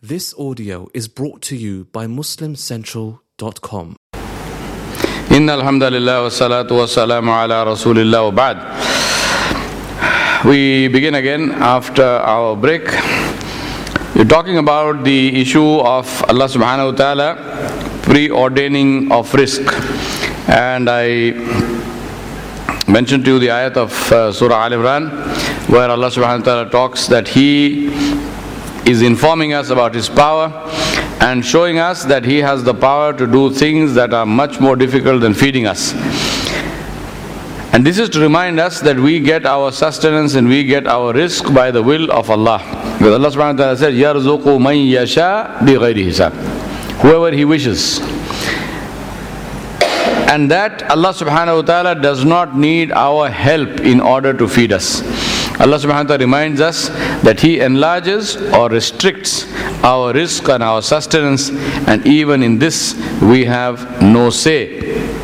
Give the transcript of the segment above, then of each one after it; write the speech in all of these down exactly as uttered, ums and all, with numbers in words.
This audio is brought to you by Muslim Central dot com. Inna alhamdulillah wa salatu wa salamu ala rasulillah wa ba'd. We begin again after our break. We're talking about the issue of Allah subhanahu wa ta'ala preordaining of rizq. And I mentioned to you the ayat of uh, Surah Al Imran, where Allah subhanahu wa ta'ala talks that He is informing us about His power and showing us that He has the power to do things that are much more difficult than feeding us. And this is to remind us that we get our sustenance and we get our rizq by the will of Allah. Because Allah subhanahu wa ta'ala said, يَرْزُقُ مَنْ يَشَاءُ بِغَيْرِ حِسَابٍ, whoever He wishes. And that Allah subhanahu wa ta'ala does not need our help in order to feed us. Allah subhanahu wa ta'ala reminds us that He enlarges or restricts our rizq and our sustenance, and even in this we have no say.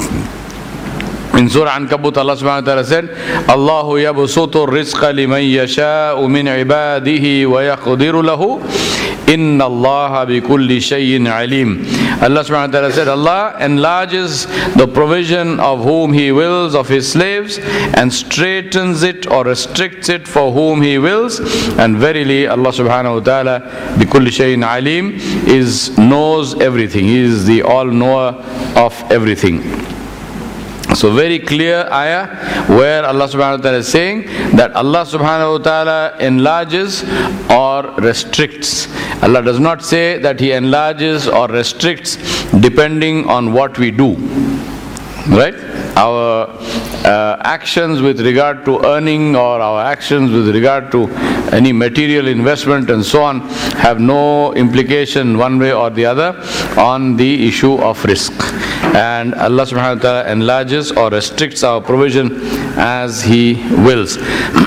In Surah Ankabut, Allah subhanahu wa ta'ala said, Allahu yabsutu rizqa liman yasha'u min ibadihi wa yaqdiru lahu, inna Allaha bi kulli shay'in alim. Allah subhanahu wa ta'ala said, Allah enlarges the provision of whom He wills of His slaves and straightens it or restricts it for whom He wills. And verily Allah subhanahu wa ta'ala bi kulli shay'in alim is knows everything. He is the all-knower of everything. So very clear ayah where Allah subhanahu wa ta'ala is saying that Allah subhanahu wa ta'ala enlarges or restricts. Allah does not say that He enlarges or restricts depending on what we do. Right? Our uh, actions with regard to earning or our actions with regard to any material investment and so on have no implication one way or the other on the issue of rizq. And Allah subhanahu wa ta'ala enlarges or restricts our provision as He wills.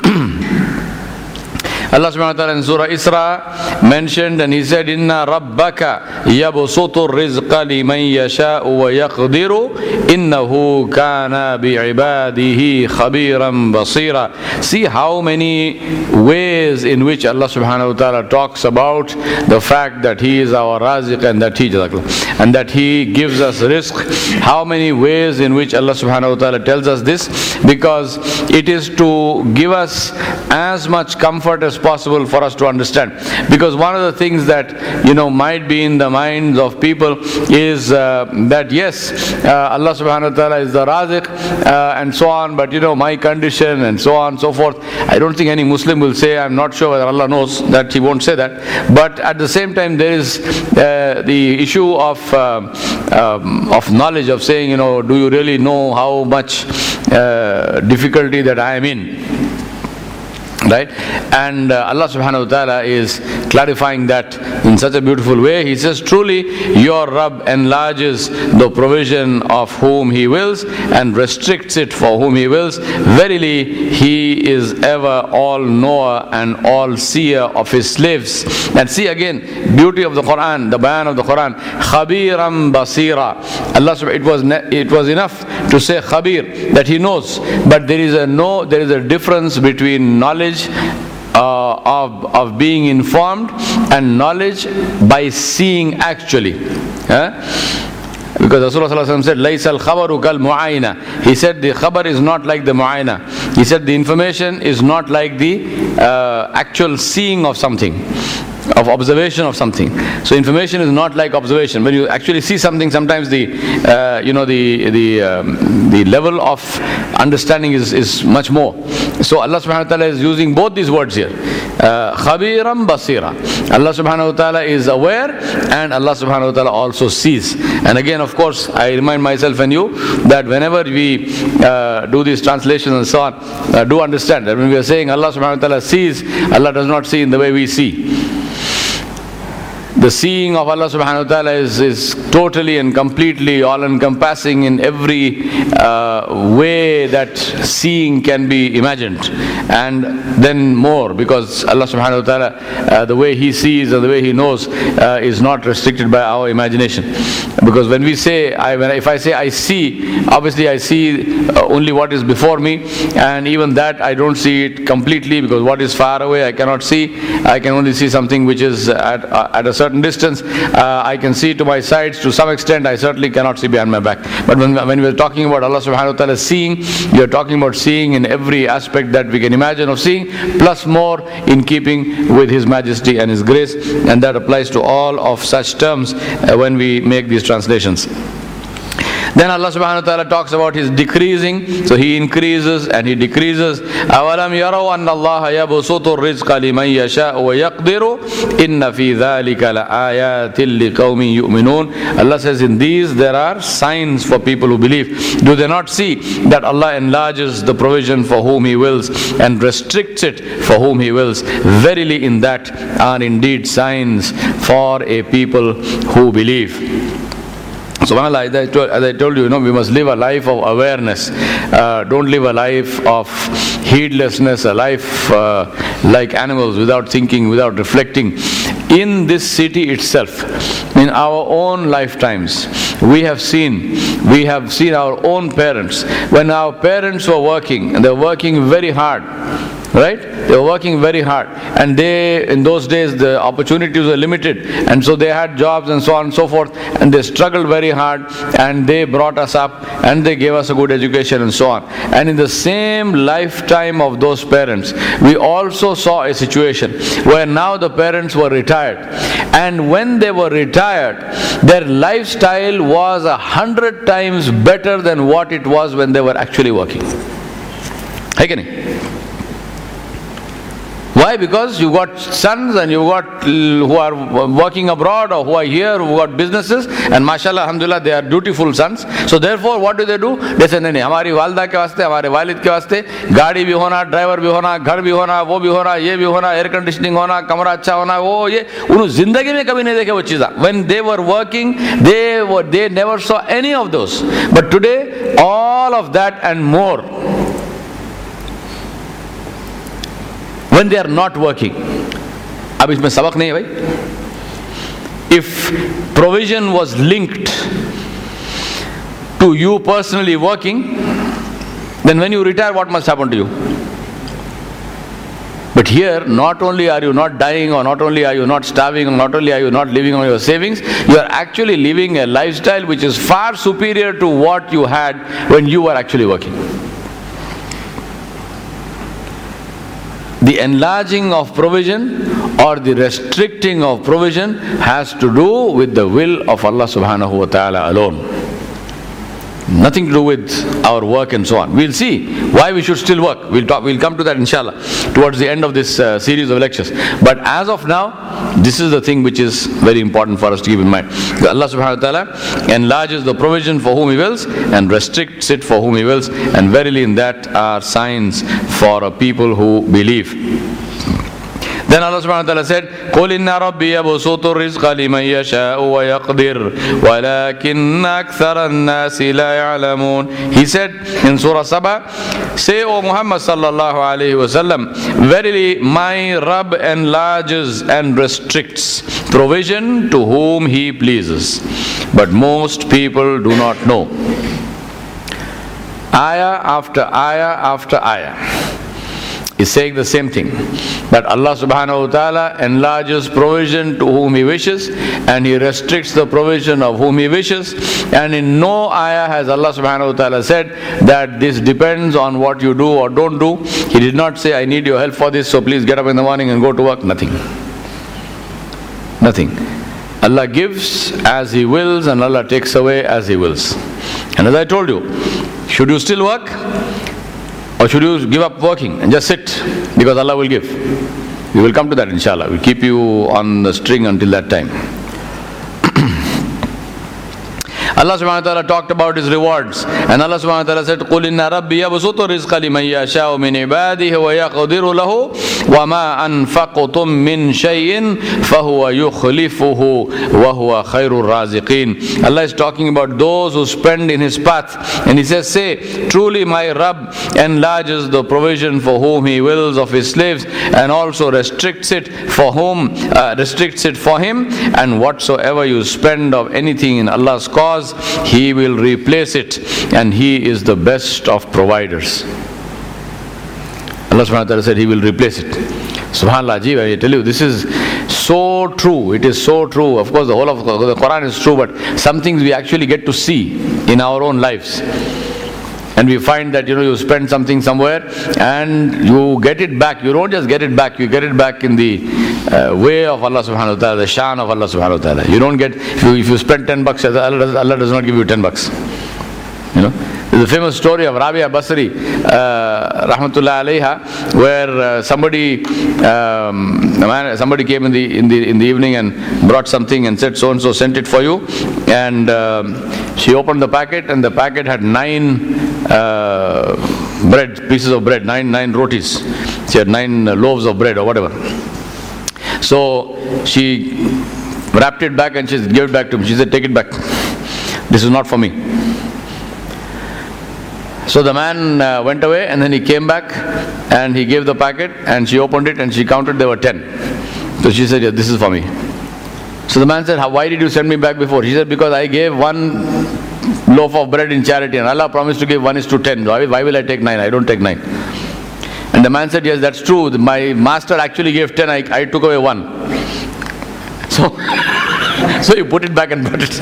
Allah subhanahu wa ta'ala in Surah Isra mentioned, and He said, Inna rabbaka yabsutu rizqa liman yasha'u wa yaqdiru innahu kana bi'ibadihi khabiran basira. See how many ways in which Allah subhanahu wa ta'ala talks about the fact that He is our raziq and that He and that He gives us rizq. How many ways in which Allah subhanahu wa ta'ala tells us this? Because it is to give us as much comfort as possible for us to understand. Because one of the things that you know might be in the minds of people is uh, that yes, uh, Allah subhanahu wa ta'ala is the raziq uh, and so on, but you know my condition and so on and so forth. I don't think any Muslim will say, I'm not sure whether Allah knows that, he won't say that. But at the same time there is uh, the issue of uh, um, of knowledge, of saying, you know, do you really know how much uh, difficulty that I am in? Right? And uh, Allah subhanahu wa ta'ala is clarifying that in such a beautiful way. He says, truly your Rabb enlarges the provision of whom He wills and restricts it for whom He wills. Verily He is ever all-knower and all-seer of His slaves. And see again, beauty of the Quran, the bayan of the Quran, Khabiran basira. Allah, it was it was enough to say Khabir, that He knows, but there is a no there is a difference between knowledge Uh, of, of being informed and knowledge by seeing actually. Huh? Because Rasulullah said, Laysa al-khabaru kal mu'ayna. He said the khabar is not like the mu'ayna. He said the information is not like the uh, actual seeing of something, of observation of something. So information is not like observation. When you actually see something, sometimes the uh, you know the the um, the level of understanding is is much more. So Allah subhanahu wa ta'ala is using both these words here. Khabiran basira. Allah subhanahu wa ta'ala is aware, and Allah subhanahu wa ta'ala also sees. And again, of course, I remind myself and you that whenever we uh, do these translations and so on, uh, do understand that when we are saying Allah subhanahu wa ta'ala sees, Allah does not see in the way we see. The seeing of Allah subhanahu wa ta'ala is, is totally and completely all-encompassing in every uh, way that seeing can be imagined. And then more, because Allah subhanahu wa ta'ala, uh, the way He sees and the way He knows uh, is not restricted by our imagination. Because when we say, I, when I, if I say I see, obviously I see uh, only what is before me, and even that I don't see it completely, because what is far away I cannot see. I can only see something which is at, uh, at a certain distance, uh, I can see to my sides. To some extent, I certainly cannot see behind my back. But when, when we're talking about Allah subhanahu wa ta'ala seeing, we are talking about seeing in every aspect that we can imagine of seeing, plus more in keeping with His majesty and His grace. And that applies to all of such terms uh, when we make these translations. Then Allah subhanahu wa ta'ala talks about His decreasing. So He increases and He decreases. أَوَلَمْ يَرَوْا أَنَّ اللَّهَ يَبْسُطُ الرِّزْقَ لِمَنْ يَشَاءُ وَيَقْدِرُ إِنَّ فِي ذَلِكَ لَآيَاتٍ لِقَوْمٍ يُؤْمِنُونَ. Allah says, in these there are signs for people who believe. Do they not see that Allah enlarges the provision for whom He wills and restricts it for whom He wills? Verily in that are indeed signs for a people who believe. So, as I, told, as I told you, you know, we must live a life of awareness. Uh, don't live a life of heedlessness, a life uh, like animals, without thinking, without reflecting. In this city itself, in our own lifetimes, we have seen, we have seen our own parents. When our parents were working, and they were working very hard, right? They were working very hard, and they, in those days, the opportunities were limited, and so they had jobs and so on and so forth, and they struggled very hard, and they brought us up, and they gave us a good education and so on. And in the same lifetime of those parents, we also saw a situation where now the parents were retired, and when they were retired, their lifestyle was a hundred times better than what it was when they were actually working. Why? Because you got sons and you got who are working abroad or who are here, who got businesses, and mashallah, alhamdulillah, they are dutiful sons. So therefore, what do they do? They say, नहीं नहीं, हमारी वालदा के वास्ते, हमारे वालिद के वास्ते गाड़ी भी होना, ड्राइवर भी होना, घर भी होना, वो भी होना, ये भी होना, एयर कंडीशनिंग होना, कमरा अच्छा होना, वो ये उन्होंने जिंदगी में कभी नहीं देखे वो चीज़ा. When they were working, they were they never saw any of those. But today, all of that and more. When they are not working. अब इसमें सबक नहीं है भाई. If provision was linked to you personally working, then when you retire, what must happen to you? But here, not only are you not dying, or not only are you not starving, or not only are you not living on your savings, you are actually living a lifestyle which is far superior to what you had when you were actually working. The enlarging of provision or the restricting of provision has to do with the will of Allah subhanahu wa ta'ala alone. Nothing to do with our work and so on. We'll see why we should still work. We'll talk, we'll come to that inshallah towards the end of this uh, series of lectures. But as of now, this is the thing which is very important for us to keep in mind. Allah subhanahu wa ta'ala enlarges the provision for whom He wills and restricts it for whom He wills. And verily in that are signs for a people who believe. Then Allah subhanahu wa ta'ala said, قُلْ إِنَّ رَبِّي يَبْسُطُ الرِّزْقَ لِمَنْ يَشَاءُ وَيَقْدِرُ وَلَكِنَّ أَكْثَرَ النَّاسِ لَا يَعْلَمُونَ. He said in Surah Saba, say, O Muhammad sallallahu alayhi wa sallam, verily my Rabb enlarges and restricts provision to whom He pleases, but most people do not know. Ayah after ayah after ayah is saying the same thing, that Allah subhanahu wa ta'ala enlarges provision to whom He wishes and He restricts the provision of whom He wishes. And in no ayah has Allah subhanahu wa ta'ala said that this depends on what you do or don't do. He did not say, I need your help for this, so please get up in the morning and go to work. Nothing. Nothing. Allah gives as He wills and Allah takes away as He wills. And as I told you, should you still work? Or should you give up working and just sit? Because Allah will give. We will come to that inshallah. We'll keep you on the string until that time. Allah subhanahu wa ta'ala talked about His rewards. And Allah subhanahu wa ta'ala said, قُلْ إِنَّ رَبِّي يَبْسُطُ الرِّزْقَ لِمَنْ يَشَاءُ مِنْ عِبَادِهِ وَيَقْدِرُ لَهُ وَمَا أَنْفَقْتُم مِّن شَيْءٍ فَهُوَ يُخْلِفُهُ وَهُوَ خَيْرُ الرَّازِقِينَ. Allah is talking about those who spend in His path. And He says, say, truly my Rabb enlarges the provision for whom He wills of His slaves and also restricts it for whom, uh, restricts it for Him. And whatsoever you spend of anything in Allah's cause, He will replace it, and He is the best of providers. Allah subhanahu wa ta'ala said He will replace it. Subhanallah, Ajib, I tell you, this is so true. It is so true. Of course, the whole of the Quran is true, but some things we actually get to see in our own lives. And we find that, you know, you spend something somewhere and you get it back. You don't just get it back, you get it back in the uh, way of Allah subhanahu wa ta'ala, the shan of Allah subhanahu wa ta'ala. You don't get, if you, if you spend ten bucks, Allah does, Allah does not give you ten bucks. You know, there's a famous story of Rabia Basri, uh, rahmatullah alayha, where uh, somebody, um, man, somebody came in the in the in the evening and brought something and said, so and so sent it for you, and um, she opened the packet, and the packet had nine uh, bread pieces of bread, nine nine rotis. She had nine loaves of bread or whatever. So she wrapped it back and she gave it back to him. She said, take it back. This is not for me. So the man uh, went away, and then he came back and he gave the packet, and she opened it and she counted there were ten. So she said, yeah, this is for me. So the man said, why did you send me back before? She said, because I gave one loaf of bread in charity and Allah promised to give one is to ten. Why, why will I take nine? I don't take nine. And the man said, yes, that's true. My master actually gave ten. I, I took away one. So, so you put it back and put it.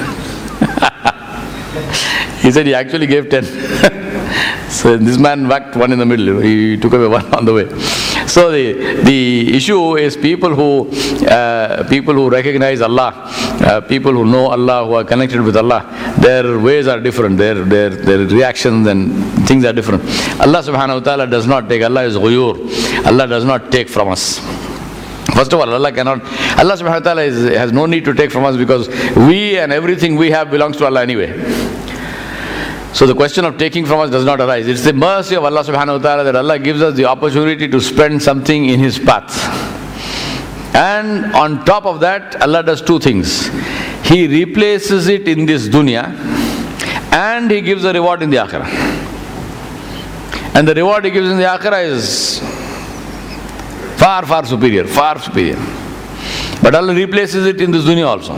He said he actually gave ten. So this man whacked one in the middle. He took away one on the way. So the the issue is people who uh, people who recognize Allah, uh, people who know Allah, who are connected with Allah, their ways are different. Their their their reactions and things are different. Allah subhanahu wa ta'ala does not take. Allah is ghuyur. Allah does not take from us. First of all, Allah cannot. Allah subhanahu wa ta'ala is, has no need to take from us, because we and everything we have belongs to Allah anyway. So the question of taking from us does not arise. It's the mercy of Allah subhanahu wa ta'ala that Allah gives us the opportunity to spend something in His path. And on top of that, Allah does two things. He replaces it in this dunya, and He gives a reward in the akhirah. And the reward He gives in the akhirah is far, far superior, far superior. But Allah replaces it in this dunya also.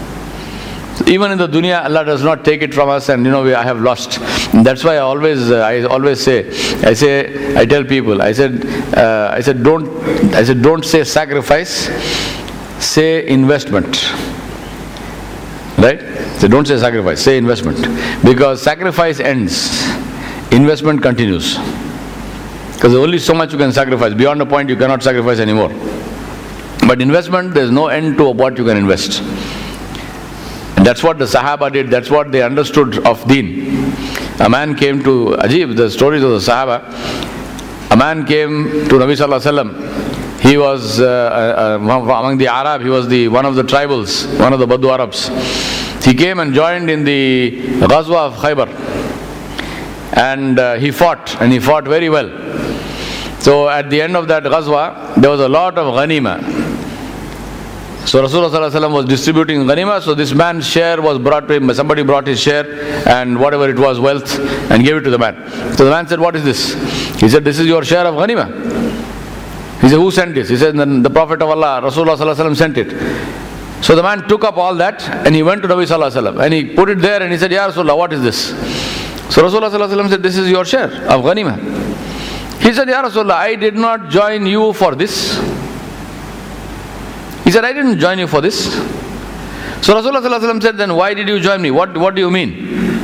Even in the dunya, Allah does not take it from us, and you know, we, I have lost. And that's why I always, uh, I always say, I say, I tell people, I said, uh, I said, don't, I said, don't say sacrifice, say investment. Right? So don't say sacrifice, say investment. Because sacrifice ends, investment continues. Because there's only so much you can sacrifice. Beyond a point, you cannot sacrifice anymore. But investment, there's no end to what you can invest. And that's what the Sahaba did. That's what they understood of Deen. A man came to Ajib, the stories of the Sahaba. A man came to Nabi Sallallahu Alaihi Wasallam. He was uh, uh, among the Arab. He was the one of the tribals, one of the Badu Arabs. He came and joined in the Ghazwa of Khaybar, and uh, he fought, and he fought very well. So at the end of that Ghazwa, there was a lot of ghanima. So Rasulullah was distributing ghanima, so this man's share was brought to him. Somebody brought his share and whatever it was, wealth, and gave it to the man. So the man said, what is this? He said, this is your share of ghanima. He said, who sent this? He said, the Prophet of Allah, Rasulullah sent it. So the man took up all that and he went to Nabi Sallallahu Alaihi Wasallam and he put it there and he said, Ya Rasulullah, what is this? So Rasulullah Sallallahu Alaihi Wasallam said, this is your share of ghanima. He said, Ya Rasulullah, I did not join you for this. He said, I didn't join you for this. So Rasulullah Sallallahu Alaihi Wasallam said, then why did you join me? What, what do you mean?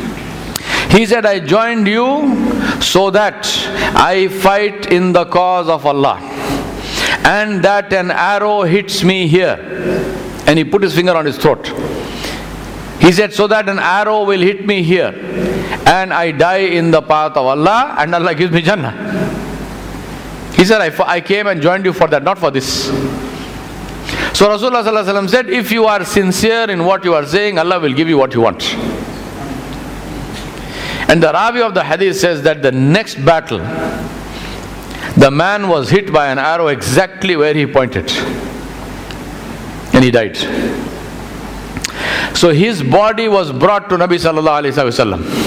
He said, I joined you so that I fight in the cause of Allah, and that an arrow hits me here. And he put his finger on his throat. He said, so that an arrow will hit me here, and I die in the path of Allah, and Allah gives me Jannah. He said, I, I came and joined you for that, not for this. So Rasulullah Sallallahu Alaihi Wasallam said, if you are sincere in what you are saying, Allah will give you what you want. And the Ravi of the hadith says that the next battle, the man was hit by an arrow exactly where he pointed, and he died. So his body was brought to Nabi Sallallahu Alaihi Wasallam.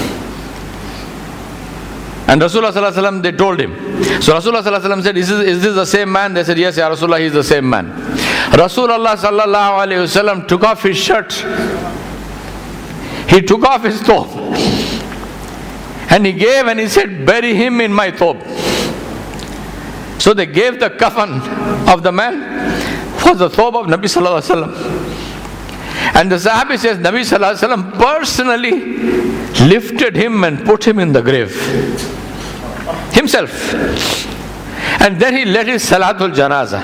And Rasulullah Sallallahu Alaihi Wasallam, they told him. So Rasulullah Sallallahu Alaihi Wasallam said, is this, is this the same man? They said, yes, Ya Rasulullah, he is the same man. Rasulullah Sallallahu Alaihi Wasallam took off his shirt. He took off his thobe. And he gave and he said, bury him in my thobe. So they gave the kafan of the man was the thob of Nabi sallallahu alaihi wasallam. And the Sahabi says Nabi sallallahu alaihi wasallam personally lifted him and put him in the grave himself. And then he led his Salatul Janaza.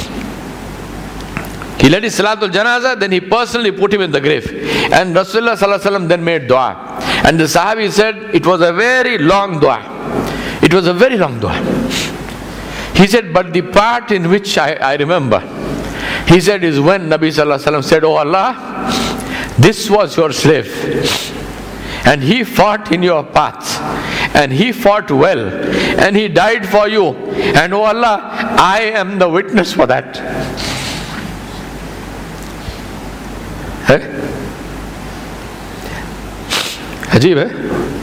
He led his Salatul Janaza, then he personally put him in the grave. And Rasulullah sallallahu alaihi wasallam then made dua. And the Sahabi said it was a very long dua. It was a very long dua. He said, but the part in which I, I remember, he said, is when Nabi sallallahu alaihi wasallam said, oh Allah, this was your slave. And he fought in your path. And he fought well. And he died for you. And oh Allah, I am the witness for that. Hey? Ajib, eh?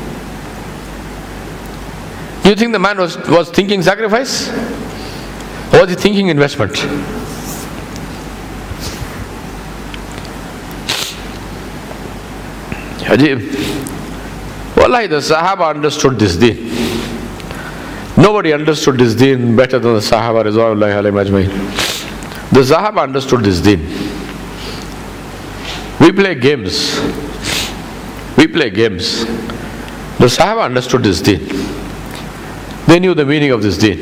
Do you think the man was, was thinking sacrifice? Or was he thinking investment? Ajib. Wallahi, the Sahaba understood this deen. Nobody understood this deen better than the Sahaba Rizwanullahi alayhim ajmain. The Sahaba understood this deen. We play games. We play games. The Sahaba understood this deen. They knew the meaning of this deen.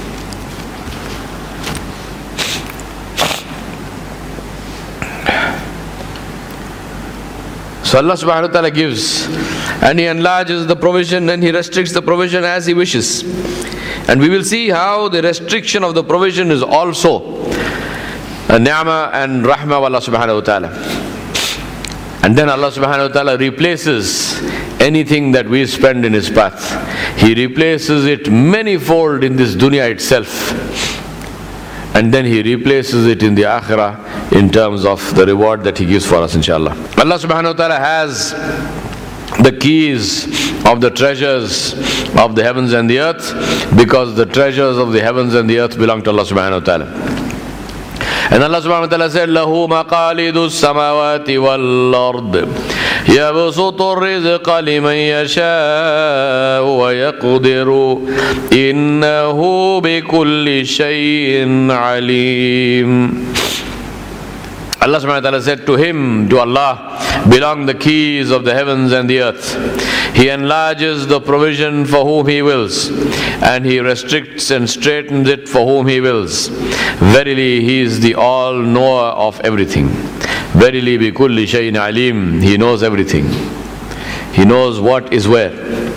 So Allah subhanahu wa ta'ala gives, and He enlarges the provision and He restricts the provision as He wishes. And we will see how the restriction of the provision is also a ni'mah and rahmah of Allah subhanahu wa ta'ala. And then Allah subhanahu wa ta'ala replaces anything that we spend in His path. He replaces it manifold in this dunya itself. And then He replaces it in the akhirah in terms of the reward that He gives for us, inshallah. Allah subhanahu wa ta'ala has the keys of the treasures of the heavens and the earth, because the treasures of the heavens and the earth belong to Allah subhanahu wa ta'ala. And Allah subhanahu wa ta'ala said, لَهُ مَقَالِدُ السَّمَاوَاتِ وَالْأَرْضِ يَبْسُطُ الرِّزْقَ لِمَنْ يَشَاءُ وَيَقْدِرُ إِنَّهُ بِكُلِّ شَيْءٍ عَلِيمٌ. Allah subhanahu wa ta'ala said, to Him, to Allah, belong the keys of the heavens and the earth. He enlarges the provision for whom He wills, and He restricts and straightens it for whom He wills. Verily, He is the all-knower of everything. Verily, bi kulli shay'in alim. He knows everything. He knows what is where.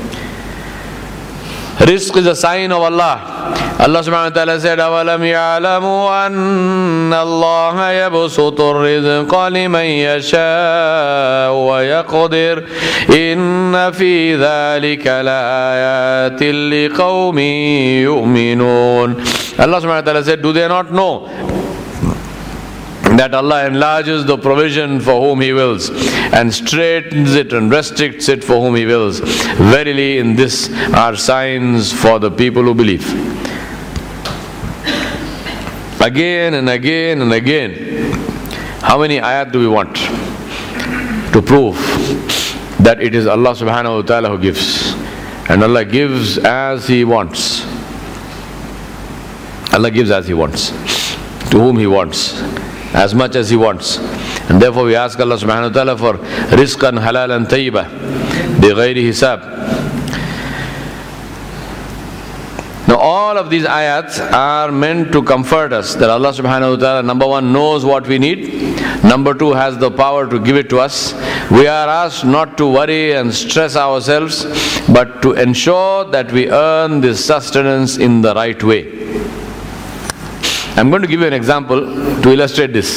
Rizq is a sign of Allah. Allah subhanahu wa ta'ala said, أَوَلَمْ يَعْلَمُوا أَنَّ اللَّهَ يَبْسُطُ الرِّزْقَ لِمَنْ يَشَاءُ وَيَقْدِرُ إِنَّ فِي ذَلِكَ لَآيَاتٍ لِقَوْمٍ يُؤْمِنُونَ. Allah subhanahu wa ta'ala said, do they not know that Allah enlarges the provision for whom He wills and straightens it and restricts it for whom He wills? Verily, in this are signs for the people who believe. Again and again and again, how many ayat do we want to prove that it is Allah subhanahu wa ta'ala who gives? And Allah gives as He wants. Allah gives as He wants, to whom He wants, as much as He wants. And therefore we ask Allah subhanahu wa ta'ala for rizqan halalan tayyiba bi ghayri hisab. Now all of these ayats are meant to comfort us that Allah subhanahu wa ta'ala, number one, knows what we need. Number two, has the power to give it to us. We are asked not to worry and stress ourselves, but to ensure that we earn this sustenance in the right way. I'm going to give you an example to illustrate this.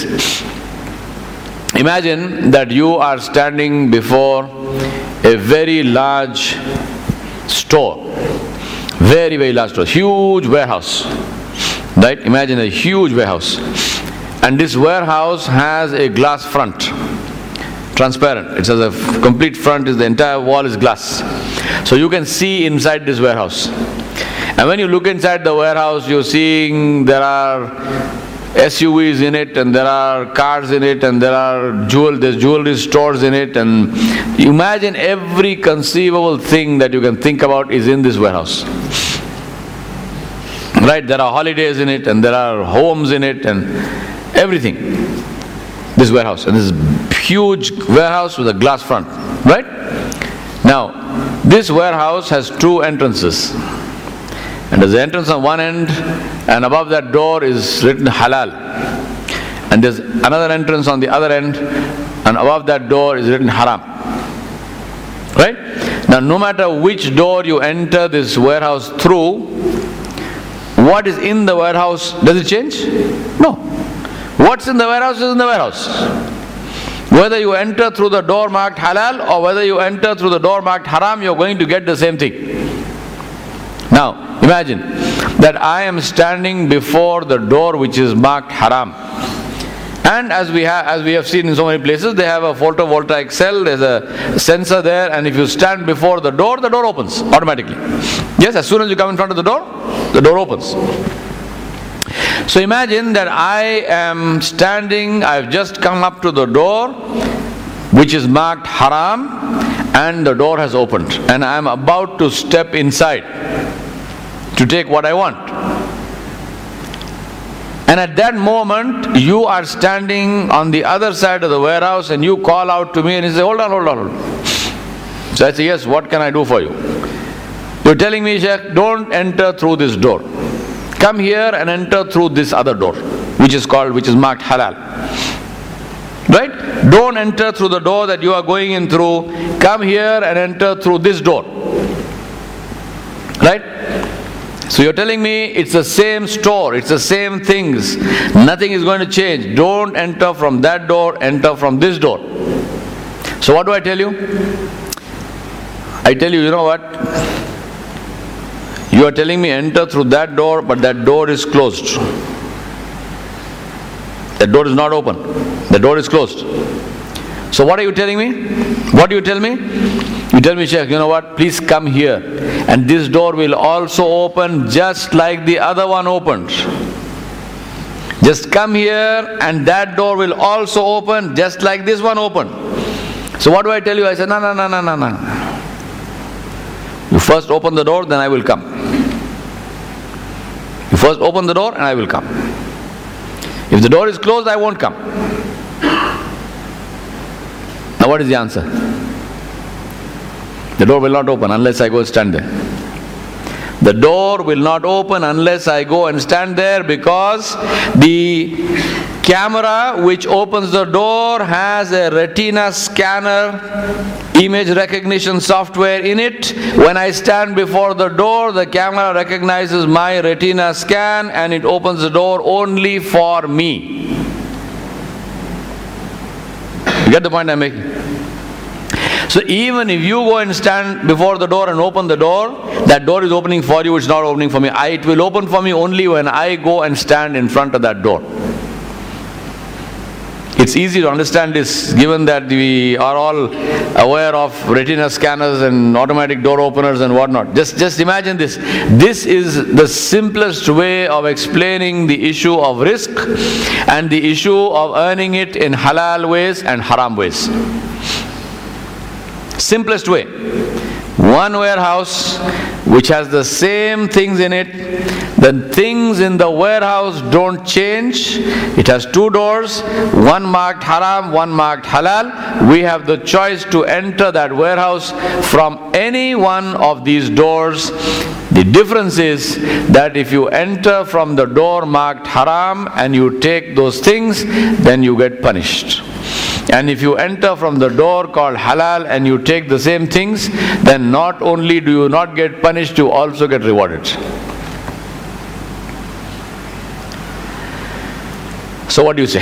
Imagine that you are standing before a very large store. Very, very large store. Huge warehouse. Right? Imagine a huge warehouse. And this warehouse has a glass front. Transparent. It has a complete front. Is the entire wall is glass. So you can see inside this warehouse. And when you look inside the warehouse, you're seeing there are S U Vs in it, and there are cars in it, and there are jewel, there's jewelry stores in it, and imagine every conceivable thing that you can think about is in this warehouse. Right? There are holidays in it, and there are homes in it, and everything. This warehouse, and this huge warehouse with a glass front. Right? Now, this warehouse has two entrances. And there's the entrance on one end, and above that door is written halal. And there's another entrance on the other end, and above that door is written haram. Right? Now, no matter which door you enter this warehouse through, what is in the warehouse, does it change? No. What's in the warehouse is in the warehouse. Whether you enter through the door marked halal or whether you enter through the door marked haram, you're going to get the same thing. Now, imagine that I am standing before the door which is marked haram. And as we have as we have seen in so many places, they have a photovoltaic cell, there's a sensor there, and if you stand before the door, the door opens automatically. Yes, as soon as you come in front of the door, the door opens. So imagine that I am standing, I've just come up to the door which is marked haram, and the door has opened, and I am about to step inside to take what I want. And at that moment, you are standing on the other side of the warehouse, and you call out to me and you say, hold on, hold on, hold on. So I say, yes, what can I do for you? You're telling me, Sheikh, don't enter through this door. Come here and enter through this other door, which is called, which is marked halal. Right? Don't enter through the door that you are going in through. Come here and enter through this door. Right? So you're telling me it's the same store, it's the same things. Nothing is going to change. Don't enter from that door, enter from this door. So what do I tell you? I tell you, you know what? You are telling me enter through that door, but that door is closed. That door is not open. The door is closed. So what are you telling me? What do you tell me? You tell me, Sheikh, you know what? Please come here. And this door will also open just like the other one opened. Just come here and that door will also open just like this one opened. So what do I tell you? I said, no, no, no, no, no, no. You first open the door, then I will come. You first open the door and I will come. If the door is closed, I won't come. Now what is the answer? The door will not open unless I go stand there. The door will not open unless I go and stand there, because the camera which opens the door has a retina scanner, image recognition software in it. When I stand before the door, the camera recognizes my retina scan and it opens the door only for me. You get the point I'm making? So even if you go and stand before the door and open the door, that door is opening for you, it's not opening for me. I, it will open for me only when I go and stand in front of that door. It's easy to understand this, given that we are all aware of retina scanners and automatic door openers and whatnot. Just, just imagine this. This is the simplest way of explaining the issue of risk and the issue of earning it in halal ways and haram ways. Simplest way. One warehouse which has the same things in it. The things in the warehouse don't change. It has two doors, one marked haram, one marked halal. We have the choice to enter that warehouse from any one of these doors. The difference is that if you enter from the door marked haram and you take those things, then you get punished. And if you enter from the door called halal and you take the same things, then not only do you not get punished, you also get rewarded. So what do you say?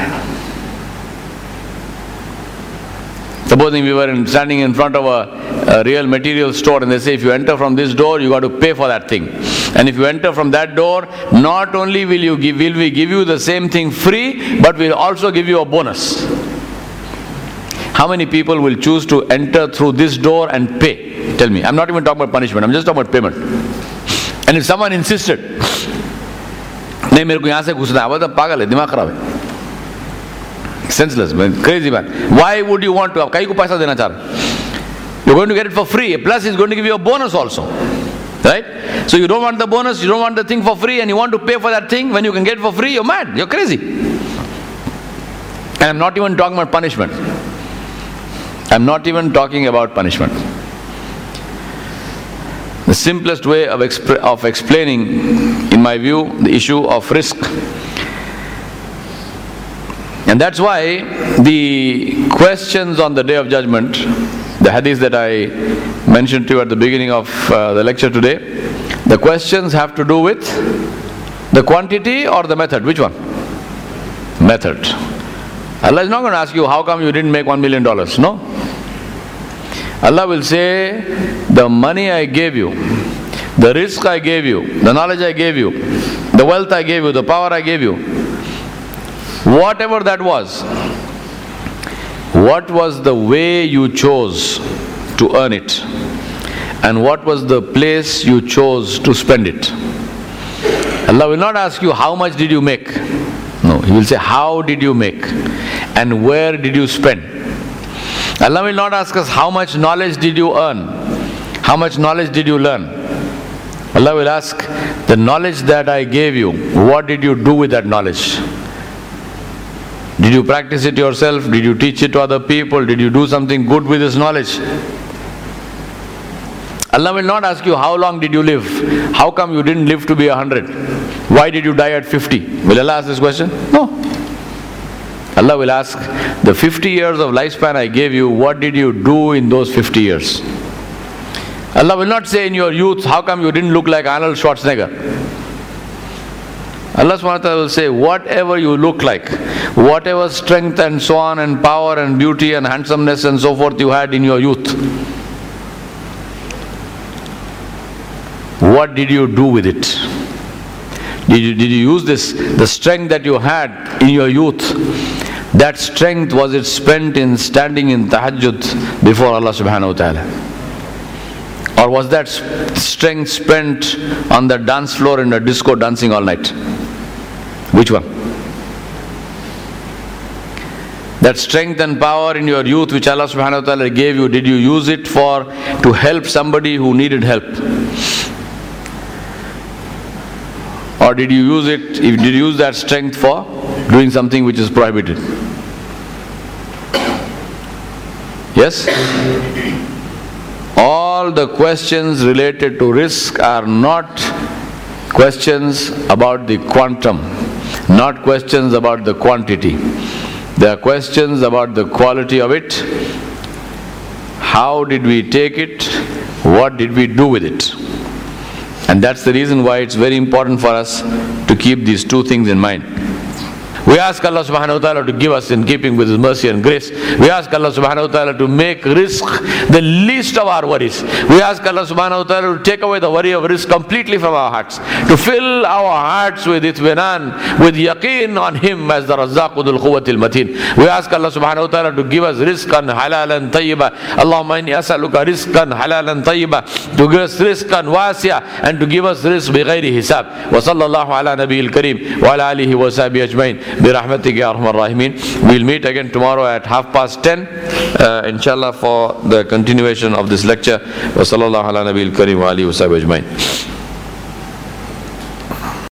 Supposing we were in, standing in front of a, a real material store and they say if you enter from this door, you got to pay for that thing. And if you enter from that door, not only will you give, will we give you the same thing free, but we'll also give you a bonus. How many people will choose to enter through this door and pay? Tell me. I'm not even talking about punishment. I'm just talking about payment. And if someone insisted, नहीं मेरे को यहाँ से घुसना है, वो तो पागल है, दिमाग खराब है, senseless, crazy man. Why would you want to? कहीं को पैसा देना चाह रहे? You're going to get it for free. Plus, he's going to give you a bonus also, right? So you don't want the bonus, you don't want the thing for free, and you want to pay for that thing when you can get it for free, you're mad, you're crazy. And I'm not even talking about punishment. I'm not even talking about punishment. The simplest way of, exp- of explaining, in my view, the issue of risk. And that's why the questions on the Day of Judgment, the hadith that I mentioned to you at the beginning of uh, the lecture today, the questions have to do with the quantity or the method. Which one? Method. Allah is not going to ask you, how come you didn't make one million dollars? No. Allah will say, the money I gave you, the risk I gave you, the knowledge I gave you, the wealth I gave you, the power I gave you, whatever that was, what was the way you chose to earn it? And what was the place you chose to spend it? Allah will not ask you, how much did you make? No, He will say, how did you make? And where did you spend? Allah will not ask us, how much knowledge did you earn? How much knowledge did you learn? Allah will ask, the knowledge that I gave you, what did you do with that knowledge? Did you practice it yourself? Did you teach it to other people? Did you do something good with this knowledge? Allah will not ask you, how long did you live? How come you didn't live to be a hundred? Why did you die at fifty? Will Allah ask this question? No. Allah will ask, the fifty years of lifespan I gave you, what did you do in those fifty years? Allah will not say in your youth, how come you didn't look like Arnold Schwarzenegger? Allah subhanahu wa ta'ala will say, whatever you look like, whatever strength and so on and power and beauty and handsomeness and so forth you had in your youth, what did you do with it? Did you, did you use this, the strength that you had in your youth? That strength, was it spent in standing in tahajjud before Allah subhanahu wa ta'ala? Or was that strength spent on the dance floor in a disco dancing all night? Which one? That strength and power in your youth which Allah subhanahu wa ta'ala gave you, did you use it for to help somebody who needed help? Or did you use it, did you use that strength for doing something which is prohibited? Yes? All the questions related to risk are not questions about the quantum, not questions about the quantity. They are questions about the quality of it. How did we take it? What did we do with it? And that's the reason why it's very important for us to keep these two things in mind. We ask Allah subhanahu wa ta'ala to give us in keeping with His mercy and grace. We ask Allah subhanahu wa ta'ala to make risk the least of our worries. We ask Allah subhanahu wa ta'ala to take away the worry of risk completely from our hearts. To fill our hearts with itminan, with yaqeen on Him as the Razzaq dhul quwwatil mateen. We ask Allah subhanahu wa ta'ala to give us rizqan halalan tayyiba. Allahumma inni as'aluka rizqan halalan tayyiba. To give us rizqan wasi'a and to give us rizq bighayri hisab. Wa sallallahu ala nabiyil kareem wa ala alihi wa sahbihi ajmain. برحمتك يا أرحم الراحمين. We'll meet again tomorrow at half past ten, uh, inshallah, for the continuation of this lecture. وصلى الله على نبي الكريم وآله وصحبه أجمعين.